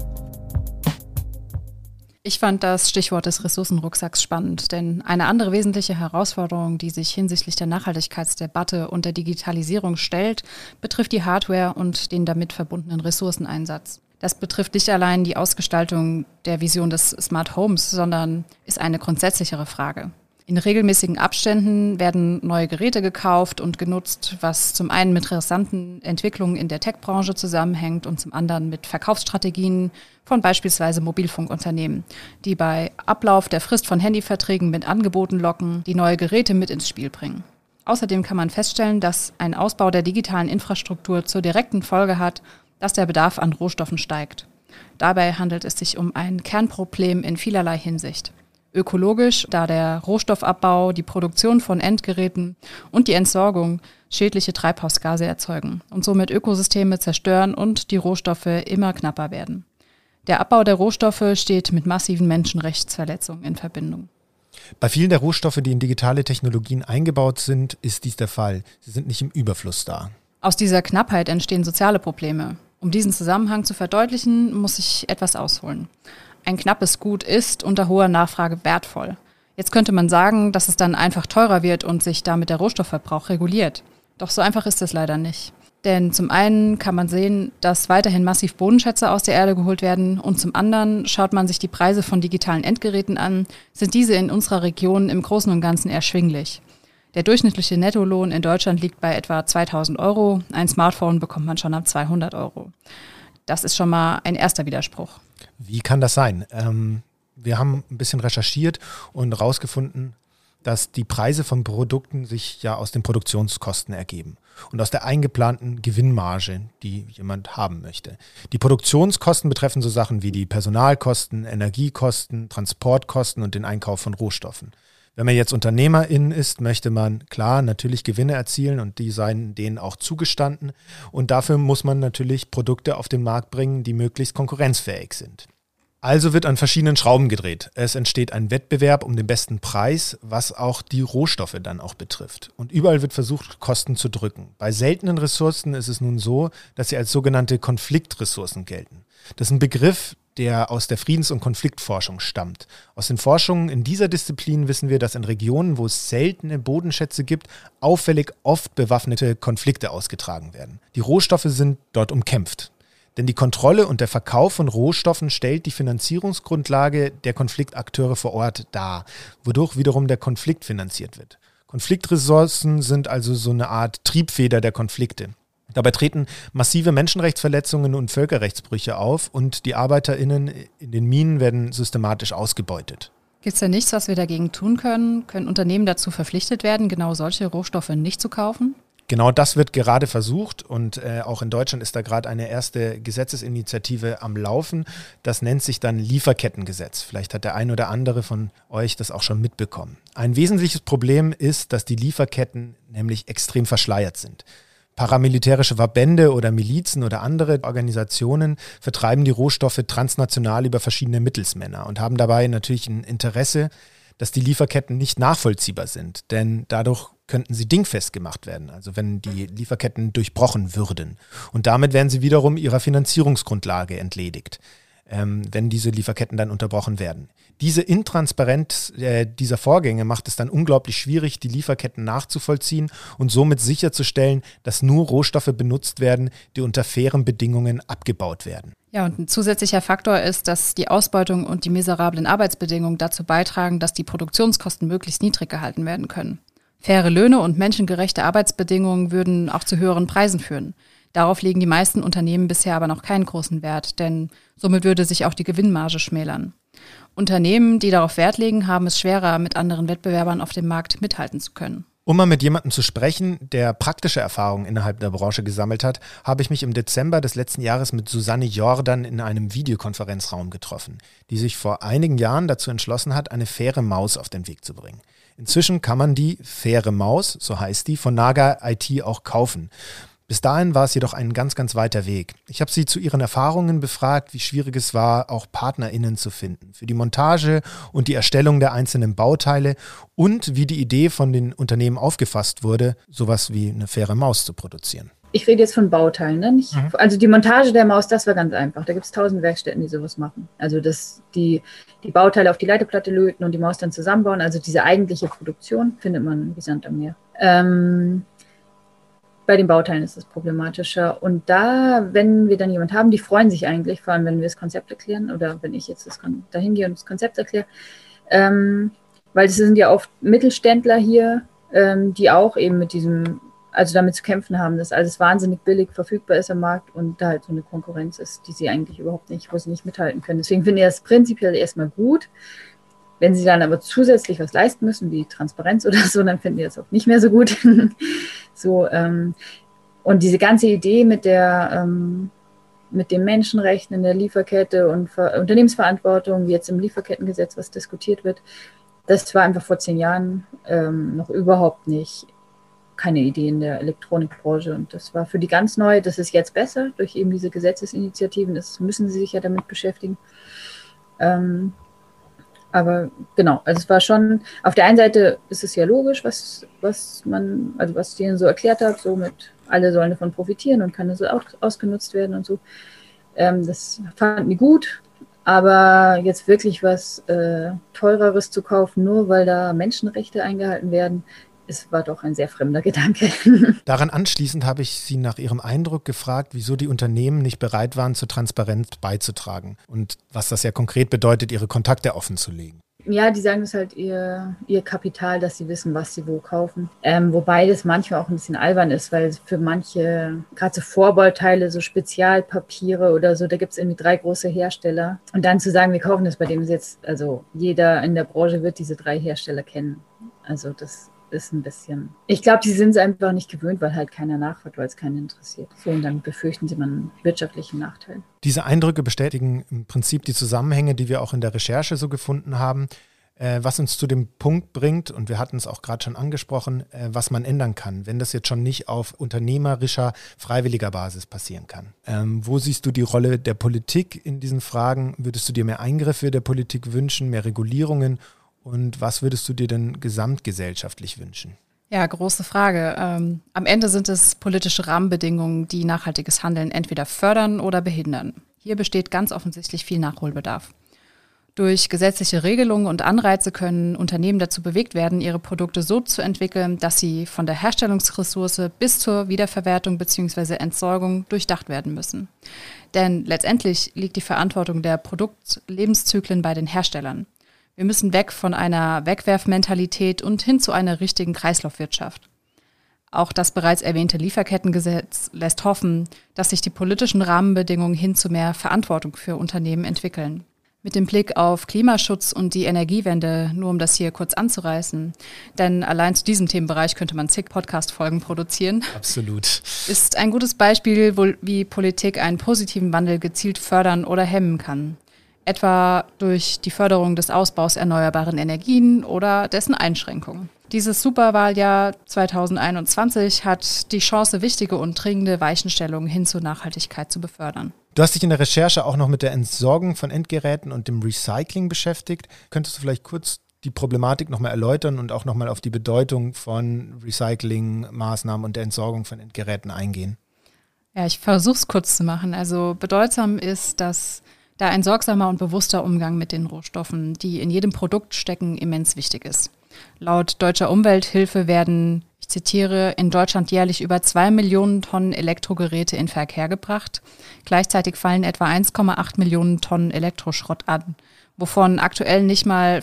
Ich fand das Stichwort des Ressourcenrucksacks spannend, denn eine andere wesentliche Herausforderung, die sich hinsichtlich der Nachhaltigkeitsdebatte und der Digitalisierung stellt, betrifft die Hardware und den damit verbundenen Ressourceneinsatz. Das betrifft nicht allein die Ausgestaltung der Vision des Smart Homes, sondern ist eine grundsätzlichere Frage. In regelmäßigen Abständen werden neue Geräte gekauft und genutzt, was zum einen mit rasanten Entwicklungen in der Tech-Branche zusammenhängt und zum anderen mit Verkaufsstrategien von beispielsweise Mobilfunkunternehmen, die bei Ablauf der Frist von Handyverträgen mit Angeboten locken, die neue Geräte mit ins Spiel bringen. Außerdem kann man feststellen, dass ein Ausbau der digitalen Infrastruktur zur direkten Folge hat, dass der Bedarf an Rohstoffen steigt. Dabei handelt es sich um ein Kernproblem in vielerlei Hinsicht. Ökologisch, da der Rohstoffabbau, die Produktion von Endgeräten und die Entsorgung schädliche Treibhausgase erzeugen und somit Ökosysteme zerstören und die Rohstoffe immer knapper werden. Der Abbau der Rohstoffe steht mit massiven Menschenrechtsverletzungen in Verbindung. Bei vielen der Rohstoffe, die in digitale Technologien eingebaut sind, ist dies der Fall. Sie sind nicht im Überfluss da. Aus dieser Knappheit entstehen soziale Probleme. Um diesen Zusammenhang zu verdeutlichen, muss ich etwas ausholen. Ein knappes Gut ist unter hoher Nachfrage wertvoll. Jetzt könnte man sagen, dass es dann einfach teurer wird und sich damit der Rohstoffverbrauch reguliert. Doch so einfach ist es leider nicht. Denn zum einen kann man sehen, dass weiterhin massiv Bodenschätze aus der Erde geholt werden und zum anderen schaut man sich die Preise von digitalen Endgeräten an, sind diese in unserer Region im Großen und Ganzen erschwinglich. Der durchschnittliche Nettolohn in Deutschland liegt bei etwa 2.000 €. Ein Smartphone bekommt man schon ab 200 €. Das ist schon mal ein erster Widerspruch. Wie kann das sein? Wir haben ein bisschen recherchiert und herausgefunden, dass die Preise von Produkten sich ja aus den Produktionskosten ergeben und aus der eingeplanten Gewinnmarge, die jemand haben möchte. Die Produktionskosten betreffen so Sachen wie die Personalkosten, Energiekosten, Transportkosten und den Einkauf von Rohstoffen. Wenn man jetzt Unternehmerin ist, möchte man klar natürlich Gewinne erzielen und die seien denen auch zugestanden. Und dafür muss man natürlich Produkte auf den Markt bringen, die möglichst konkurrenzfähig sind. Also wird an verschiedenen Schrauben gedreht. Es entsteht ein Wettbewerb um den besten Preis, was auch die Rohstoffe dann auch betrifft. Und überall wird versucht, Kosten zu drücken. Bei seltenen Ressourcen ist es nun so, dass sie als sogenannte Konfliktressourcen gelten. Das ist ein Begriff, der aus der Friedens- und Konfliktforschung stammt. Aus den Forschungen in dieser Disziplin wissen wir, dass in Regionen, wo es seltene Bodenschätze gibt, auffällig oft bewaffnete Konflikte ausgetragen werden. Die Rohstoffe sind dort umkämpft. Denn die Kontrolle und der Verkauf von Rohstoffen stellt die Finanzierungsgrundlage der Konfliktakteure vor Ort dar, wodurch wiederum der Konflikt finanziert wird. Konfliktressourcen sind also so eine Art Triebfeder der Konflikte. Dabei treten massive Menschenrechtsverletzungen und Völkerrechtsbrüche auf und die ArbeiterInnen in den Minen werden systematisch ausgebeutet. Gibt es denn nichts, was wir dagegen tun können? Können Unternehmen dazu verpflichtet werden, genau solche Rohstoffe nicht zu kaufen? Genau das wird gerade versucht und auch in Deutschland ist da gerade eine erste Gesetzesinitiative am Laufen. Das nennt sich dann Lieferkettengesetz. Vielleicht hat der ein oder andere von euch das auch schon mitbekommen. Ein wesentliches Problem ist, dass die Lieferketten nämlich extrem verschleiert sind. Paramilitärische Verbände oder Milizen oder andere Organisationen vertreiben die Rohstoffe transnational über verschiedene Mittelsmänner und haben dabei natürlich ein Interesse, dass die Lieferketten nicht nachvollziehbar sind, denn dadurch könnten sie dingfest gemacht werden, also wenn die Lieferketten durchbrochen würden. Und damit wären sie wiederum ihrer Finanzierungsgrundlage entledigt, wenn diese Lieferketten dann unterbrochen werden. Diese Intransparenz dieser Vorgänge macht es dann unglaublich schwierig, die Lieferketten nachzuvollziehen und somit sicherzustellen, dass nur Rohstoffe benutzt werden, die unter fairen Bedingungen abgebaut werden. Ja, und ein zusätzlicher Faktor ist, dass die Ausbeutung und die miserablen Arbeitsbedingungen dazu beitragen, dass die Produktionskosten möglichst niedrig gehalten werden können. Faire Löhne und menschengerechte Arbeitsbedingungen würden auch zu höheren Preisen führen. Darauf legen die meisten Unternehmen bisher aber noch keinen großen Wert, denn somit würde sich auch die Gewinnmarge schmälern. Unternehmen, die darauf Wert legen, haben es schwerer, mit anderen Wettbewerbern auf dem Markt mithalten zu können. Um mal mit jemandem zu sprechen, der praktische Erfahrungen innerhalb der Branche gesammelt hat, habe ich mich im Dezember des letzten Jahres mit Susanne Jordan in einem Videokonferenzraum getroffen, die sich vor einigen Jahren dazu entschlossen hat, eine faire Maus auf den Weg zu bringen. Inzwischen kann man die faire Maus, so heißt die, von Naga IT auch kaufen. Bis dahin war es jedoch ein ganz, ganz weiter Weg. Ich habe sie zu ihren Erfahrungen befragt, wie schwierig es war, auch PartnerInnen zu finden für die Montage und die Erstellung der einzelnen Bauteile und wie die Idee von den Unternehmen aufgefasst wurde, sowas wie eine faire Maus zu produzieren. Ich rede jetzt von Bauteilen, ne? Also die Montage der Maus, das war ganz einfach. Da gibt es 1000 Werkstätten, die sowas machen. Also die Bauteile auf die Leiterplatte löten und die Maus dann zusammenbauen. Also diese eigentliche Produktion findet man wie Sand am Meer. Bei den Bauteilen ist es problematischer. Und da, wenn wir dann jemanden haben, die freuen sich eigentlich, vor allem wenn wir das Konzept erklären oder wenn ich jetzt dahin gehe und das Konzept erkläre, weil es sind ja oft Mittelständler hier, die auch eben mit diesem, also damit zu kämpfen haben, dass alles wahnsinnig billig verfügbar ist am Markt und da halt so eine Konkurrenz ist, die sie eigentlich überhaupt nicht, wo sie nicht mithalten können. Deswegen finde ich das prinzipiell erstmal gut. Wenn sie dann aber zusätzlich was leisten müssen, wie Transparenz oder so, dann finden die das auch nicht mehr so gut. Und diese ganze Idee mit den Menschenrechten in der Lieferkette und Unternehmensverantwortung, wie jetzt im Lieferkettengesetz was diskutiert wird, das war einfach vor 10 Jahren noch überhaupt nicht keine Idee in der Elektronikbranche. Und das war für die ganz neu. Das ist jetzt besser durch eben diese Gesetzesinitiativen. Das müssen sie sich ja damit beschäftigen. Aber genau, also es war schon, auf der einen Seite ist es ja logisch, was ich denen so erklärt habe, so mit, alle sollen davon profitieren und kann so auch ausgenutzt werden und so. Das fanden die gut, aber jetzt wirklich was Teureres zu kaufen, nur weil da Menschenrechte eingehalten werden, es war doch ein sehr fremder Gedanke. Daran anschließend habe ich Sie nach Ihrem Eindruck gefragt, wieso die Unternehmen nicht bereit waren, zur Transparenz beizutragen und was das ja konkret bedeutet, ihre Kontakte offenzulegen. Ja, die sagen, das ist halt ihr Kapital, dass sie wissen, was sie wo kaufen. Wobei das manchmal auch ein bisschen albern ist, weil für manche, gerade so Vorbauteile, so Spezialpapiere oder so, da gibt es irgendwie 3 große Hersteller. Und dann zu sagen, wir kaufen das bei dem ist jetzt, also jeder in der Branche wird diese 3 Hersteller kennen. Also das ist ein bisschen, ich glaube, die sind es einfach nicht gewöhnt, weil halt keiner nachfragt, weil es keinen interessiert. So, und dann befürchten sie einen wirtschaftlichen Nachteil. Diese Eindrücke bestätigen im Prinzip die Zusammenhänge, die wir auch in der Recherche so gefunden haben, was uns zu dem Punkt bringt, und wir hatten es auch gerade schon angesprochen, was man ändern kann, wenn das jetzt schon nicht auf unternehmerischer, freiwilliger Basis passieren kann. Wo siehst du die Rolle der Politik in diesen Fragen? Würdest du dir mehr Eingriffe der Politik wünschen, mehr Regulierungen? Und was würdest du dir denn gesamtgesellschaftlich wünschen? Ja, große Frage. Am Ende sind es politische Rahmenbedingungen, die nachhaltiges Handeln entweder fördern oder behindern. Hier besteht ganz offensichtlich viel Nachholbedarf. Durch gesetzliche Regelungen und Anreize können Unternehmen dazu bewegt werden, ihre Produkte so zu entwickeln, dass sie von der Herstellungsressource bis zur Wiederverwertung bzw. Entsorgung durchdacht werden müssen. Denn letztendlich liegt die Verantwortung der Produktlebenszyklen bei den Herstellern. Wir müssen weg von einer Wegwerfmentalität und hin zu einer richtigen Kreislaufwirtschaft. Auch das bereits erwähnte Lieferkettengesetz lässt hoffen, dass sich die politischen Rahmenbedingungen hin zu mehr Verantwortung für Unternehmen entwickeln. Mit dem Blick auf Klimaschutz und die Energiewende, nur um das hier kurz anzureißen, denn allein zu diesem Themenbereich könnte man zig Podcast-Folgen produzieren. Absolut. Ist ein gutes Beispiel, wie Politik einen positiven Wandel gezielt fördern oder hemmen kann. Etwa durch die Förderung des Ausbaus erneuerbaren Energien oder dessen Einschränkung. Dieses Superwahljahr 2021 hat die Chance, wichtige und dringende Weichenstellungen hin zur Nachhaltigkeit zu befördern. Du hast dich in der Recherche auch noch mit der Entsorgung von Endgeräten und dem Recycling beschäftigt. Könntest du vielleicht kurz die Problematik nochmal erläutern und auch nochmal auf die Bedeutung von Recyclingmaßnahmen und der Entsorgung von Endgeräten eingehen? Ja, ich versuche es kurz zu machen. Also bedeutsam ist, dass da ein sorgsamer und bewusster Umgang mit den Rohstoffen, die in jedem Produkt stecken, immens wichtig ist. Laut Deutscher Umwelthilfe werden, ich zitiere, in Deutschland jährlich über 2 Millionen Tonnen Elektrogeräte in Verkehr gebracht. Gleichzeitig fallen etwa 1,8 Millionen Tonnen Elektroschrott an, wovon aktuell nicht mal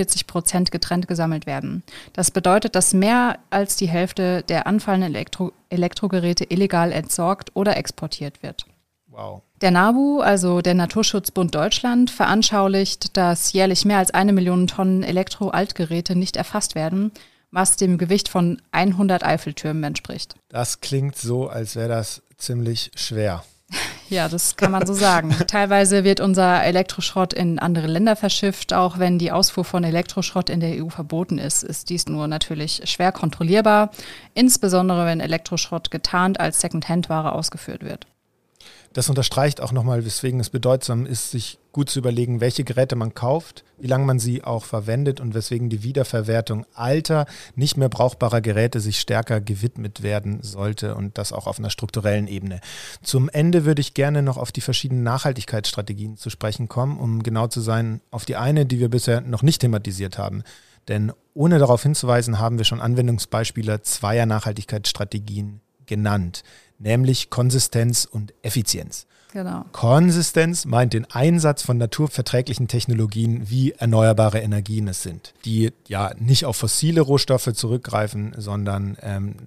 45% getrennt gesammelt werden. Das bedeutet, dass mehr als die Hälfte der anfallenden Elektrogeräte illegal entsorgt oder exportiert wird. Wow. Der NABU, also der Naturschutzbund Deutschland, veranschaulicht, dass jährlich mehr als 1 Million Tonnen Elektro-Altgeräte nicht erfasst werden, was dem Gewicht von 100 Eiffeltürmen entspricht. Das klingt so, als wäre das ziemlich schwer. Ja, das kann man so sagen. Teilweise wird unser Elektroschrott in andere Länder verschifft. Auch wenn die Ausfuhr von Elektroschrott in der EU verboten ist, ist dies nur natürlich schwer kontrollierbar, insbesondere wenn Elektroschrott getarnt als Second-Hand-Ware ausgeführt wird. Das unterstreicht auch nochmal, weswegen es bedeutsam ist, sich gut zu überlegen, welche Geräte man kauft, wie lange man sie auch verwendet und weswegen die Wiederverwertung alter, nicht mehr brauchbarer Geräte sich stärker gewidmet werden sollte und das auch auf einer strukturellen Ebene. Zum Ende würde ich gerne noch auf die verschiedenen Nachhaltigkeitsstrategien zu sprechen kommen, um genau zu sein, auf die eine, die wir bisher noch nicht thematisiert haben. Denn ohne darauf hinzuweisen, haben wir schon Anwendungsbeispiele zweier Nachhaltigkeitsstrategien genannt, nämlich Konsistenz und Effizienz. Genau. Konsistenz meint den Einsatz von naturverträglichen Technologien, wie erneuerbare Energien es sind, die ja nicht auf fossile Rohstoffe zurückgreifen, sondern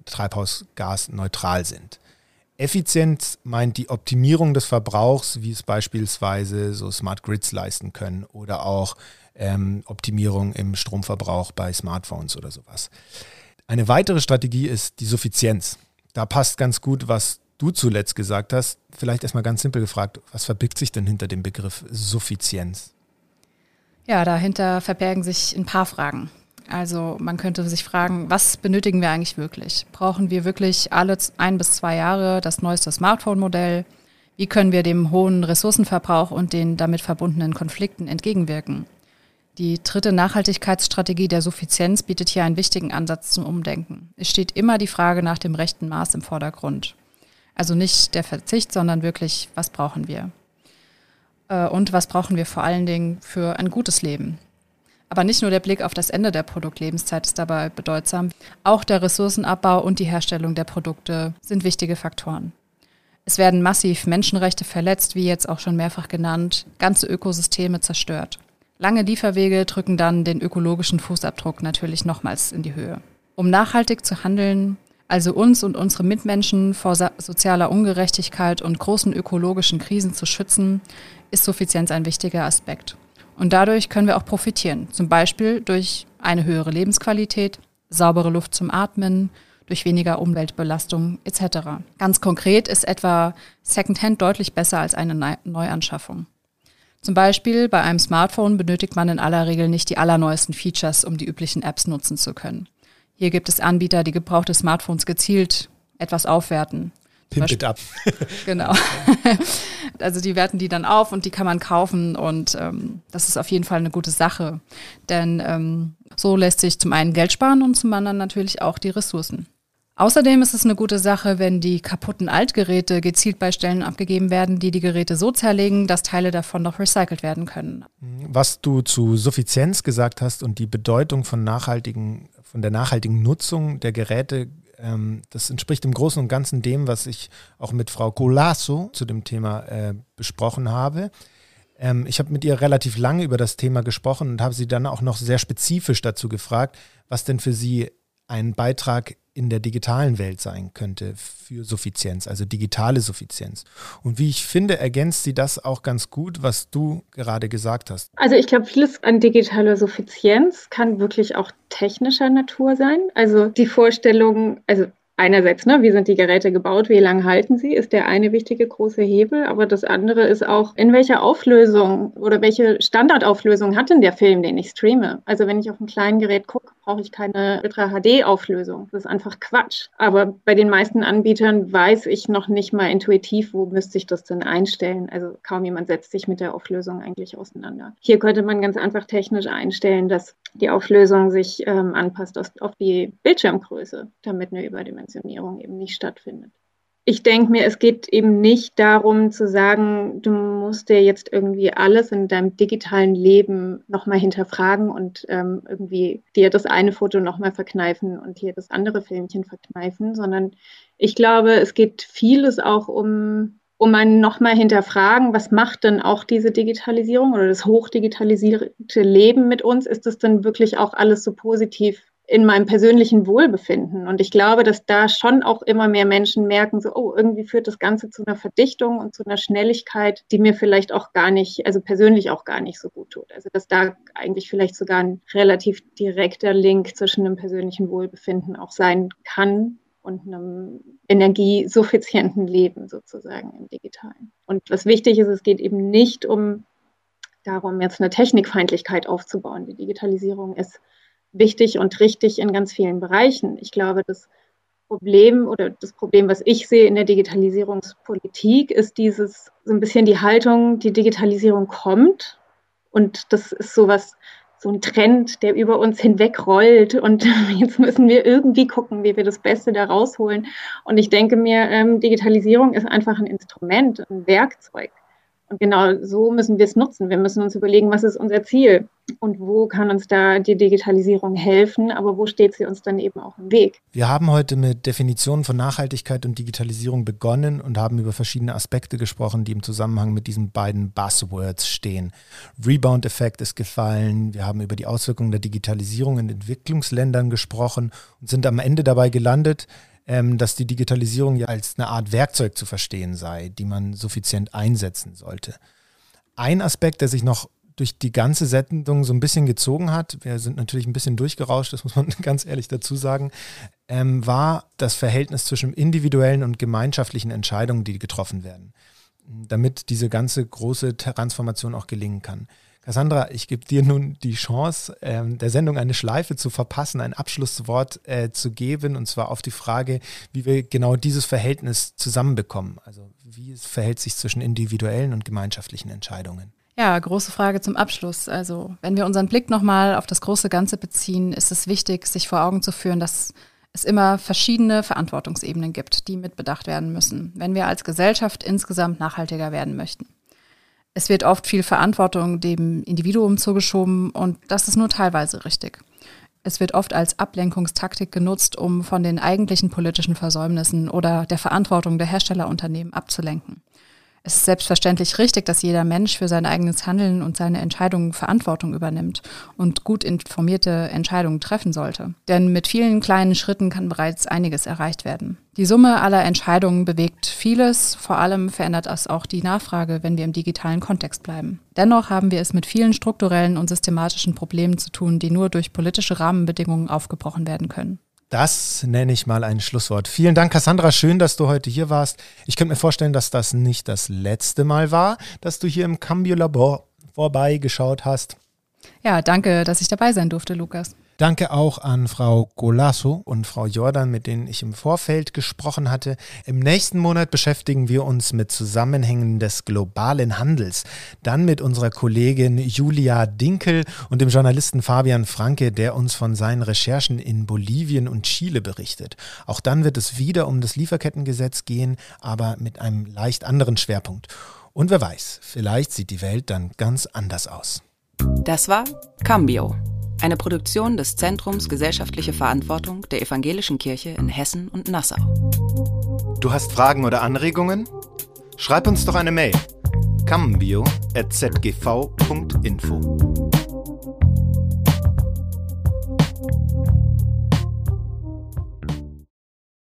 treibhausgasneutral sind. Effizienz meint die Optimierung des Verbrauchs, wie es beispielsweise so Smart Grids leisten können oder auch Optimierung im Stromverbrauch bei Smartphones oder sowas. Eine weitere Strategie ist die Suffizienz. Da passt ganz gut, was du zuletzt gesagt hast. Vielleicht erstmal ganz simpel gefragt, was verbirgt sich denn hinter dem Begriff Suffizienz? Ja, dahinter verbergen sich ein paar Fragen. Also man könnte sich fragen, was benötigen wir eigentlich wirklich? Brauchen wir wirklich alle 1 bis 2 Jahre das neueste Smartphone-Modell? Wie können wir dem hohen Ressourcenverbrauch und den damit verbundenen Konflikten entgegenwirken? Die dritte Nachhaltigkeitsstrategie der Suffizienz bietet hier einen wichtigen Ansatz zum Umdenken. Es steht immer die Frage nach dem rechten Maß im Vordergrund. Also nicht der Verzicht, sondern wirklich, was brauchen wir? Und was brauchen wir vor allen Dingen für ein gutes Leben? Aber nicht nur der Blick auf das Ende der Produktlebenszeit ist dabei bedeutsam. Auch der Ressourcenabbau und die Herstellung der Produkte sind wichtige Faktoren. Es werden massiv Menschenrechte verletzt, wie jetzt auch schon mehrfach genannt, ganze Ökosysteme zerstört. Lange Lieferwege drücken dann den ökologischen Fußabdruck natürlich nochmals in die Höhe. Um nachhaltig zu handeln, also uns und unsere Mitmenschen vor sozialer Ungerechtigkeit und großen ökologischen Krisen zu schützen, ist Suffizienz ein wichtiger Aspekt. Und dadurch können wir auch profitieren, zum Beispiel durch eine höhere Lebensqualität, saubere Luft zum Atmen, durch weniger Umweltbelastung etc. Ganz konkret ist etwa Secondhand deutlich besser als eine Neuanschaffung. Zum Beispiel bei einem Smartphone benötigt man in aller Regel nicht die allerneuesten Features, um die üblichen Apps nutzen zu können. Hier gibt es Anbieter, die gebrauchte Smartphones gezielt etwas aufwerten. Pimp it up. Genau. Also die werten die dann auf und die kann man kaufen und das ist auf jeden Fall eine gute Sache. Denn so lässt sich zum einen Geld sparen und zum anderen natürlich auch die Ressourcen. Außerdem ist es eine gute Sache, wenn die kaputten Altgeräte gezielt bei Stellen abgegeben werden, die Geräte so zerlegen, dass Teile davon noch recycelt werden können. Was du zu Suffizienz gesagt hast und die Bedeutung von der nachhaltigen Nutzung der Geräte, das entspricht im Großen und Ganzen dem, was ich auch mit Frau Colasso zu dem Thema besprochen habe. Ich habe mit ihr relativ lange über das Thema gesprochen und habe sie dann auch noch sehr spezifisch dazu gefragt, was denn für sie ein Beitrag in der digitalen Welt sein könnte für Suffizienz, also digitale Suffizienz. Und wie ich finde, ergänzt sie das auch ganz gut, was du gerade gesagt hast. Also ich glaube, vieles an digitaler Suffizienz kann wirklich auch technischer Natur sein. Also die Vorstellung, also einerseits, wie sind die Geräte gebaut, wie lange halten sie, ist der eine wichtige große Hebel. Aber das andere ist auch, in welcher Auflösung oder welche Standardauflösung hat denn der Film, den ich streame? Also wenn ich auf einem kleinen Gerät gucke, brauche ich keine Ultra-HD-Auflösung. Das ist einfach Quatsch. Aber bei den meisten Anbietern weiß ich noch nicht mal intuitiv, wo müsste ich das denn einstellen. Also kaum jemand setzt sich mit der Auflösung eigentlich auseinander. Hier könnte man ganz einfach technisch einstellen, dass die Auflösung sich anpasst auf die Bildschirmgröße, damit eine Überdimensionierung eben nicht stattfindet. Ich denke mir, es geht eben nicht darum zu sagen, du musst dir jetzt irgendwie alles in deinem digitalen Leben nochmal hinterfragen und irgendwie dir das eine Foto nochmal verkneifen und hier das andere Filmchen verkneifen, sondern ich glaube, es geht vieles auch um ein nochmal hinterfragen, was macht denn auch diese Digitalisierung oder das hochdigitalisierte Leben mit uns? Ist das denn wirklich auch alles so positiv in meinem persönlichen Wohlbefinden? Und ich glaube, dass da schon auch immer mehr Menschen merken, so, oh, irgendwie führt das Ganze zu einer Verdichtung und zu einer Schnelligkeit, die mir vielleicht auch gar nicht, also persönlich auch gar nicht so gut tut. Also dass da eigentlich vielleicht sogar ein relativ direkter Link zwischen einem persönlichen Wohlbefinden auch sein kann und einem energiesuffizienten Leben sozusagen im Digitalen. Und was wichtig ist, es geht eben nicht darum, jetzt eine Technikfeindlichkeit aufzubauen. Die Digitalisierung ist wichtig und richtig in ganz vielen Bereichen. Ich glaube, das Problem, was ich sehe in der Digitalisierungspolitik, ist so ein bisschen die Haltung, die Digitalisierung kommt. Und das ist so ein Trend, der über uns hinweg rollt. Und jetzt müssen wir irgendwie gucken, wie wir das Beste da rausholen. Und ich denke mir, Digitalisierung ist einfach ein Instrument, ein Werkzeug. Und genau so müssen wir es nutzen. Wir müssen uns überlegen, was ist unser Ziel und wo kann uns da die Digitalisierung helfen, aber wo steht sie uns dann eben auch im Weg. Wir haben heute mit Definitionen von Nachhaltigkeit und Digitalisierung begonnen und haben über verschiedene Aspekte gesprochen, die im Zusammenhang mit diesen beiden Buzzwords stehen. Rebound-Effekt ist gefallen, wir haben über die Auswirkungen der Digitalisierung in Entwicklungsländern gesprochen und sind am Ende dabei gelandet, dass die Digitalisierung ja als eine Art Werkzeug zu verstehen sei, die man suffizient einsetzen sollte. Ein Aspekt, der sich noch durch die ganze Sendung so ein bisschen gezogen hat, wir sind natürlich ein bisschen durchgerauscht, das muss man ganz ehrlich dazu sagen, war das Verhältnis zwischen individuellen und gemeinschaftlichen Entscheidungen, die getroffen werden, damit diese ganze große Transformation auch gelingen kann. Cassandra, ich gebe dir nun die Chance, der Sendung eine Schleife zu verpassen, ein Abschlusswort zu geben, und zwar auf die Frage, wie wir genau dieses Verhältnis zusammenbekommen. Also wie es verhält sich zwischen individuellen und gemeinschaftlichen Entscheidungen. Ja, große Frage zum Abschluss. Also wenn wir unseren Blick nochmal auf das große Ganze beziehen, ist es wichtig, sich vor Augen zu führen, dass es immer verschiedene Verantwortungsebenen gibt, die mitbedacht werden müssen, wenn wir als Gesellschaft insgesamt nachhaltiger werden möchten. Es wird oft viel Verantwortung dem Individuum zugeschoben und das ist nur teilweise richtig. Es wird oft als Ablenkungstaktik genutzt, um von den eigentlichen politischen Versäumnissen oder der Verantwortung der Herstellerunternehmen abzulenken. Es ist selbstverständlich richtig, dass jeder Mensch für sein eigenes Handeln und seine Entscheidungen Verantwortung übernimmt und gut informierte Entscheidungen treffen sollte. Denn mit vielen kleinen Schritten kann bereits einiges erreicht werden. Die Summe aller Entscheidungen bewegt vieles, vor allem verändert es auch die Nachfrage, wenn wir im digitalen Kontext bleiben. Dennoch haben wir es mit vielen strukturellen und systematischen Problemen zu tun, die nur durch politische Rahmenbedingungen aufgebrochen werden können. Das nenne ich mal ein Schlusswort. Vielen Dank, Cassandra. Schön, dass du heute hier warst. Ich könnte mir vorstellen, dass das nicht das letzte Mal war, dass du hier im Cambio Labor vorbeigeschaut hast. Ja, danke, dass ich dabei sein durfte, Lukas. Danke auch an Frau Golasso und Frau Jordan, mit denen ich im Vorfeld gesprochen hatte. Im nächsten Monat beschäftigen wir uns mit Zusammenhängen des globalen Handels. Dann mit unserer Kollegin Julia Dinkel und dem Journalisten Fabian Franke, der uns von seinen Recherchen in Bolivien und Chile berichtet. Auch dann wird es wieder um das Lieferkettengesetz gehen, aber mit einem leicht anderen Schwerpunkt. Und wer weiß, vielleicht sieht die Welt dann ganz anders aus. Das war Cambio, eine Produktion des Zentrums Gesellschaftliche Verantwortung der Evangelischen Kirche in Hessen und Nassau. Du hast Fragen oder Anregungen? Schreib uns doch eine Mail: cambio@zgv.info.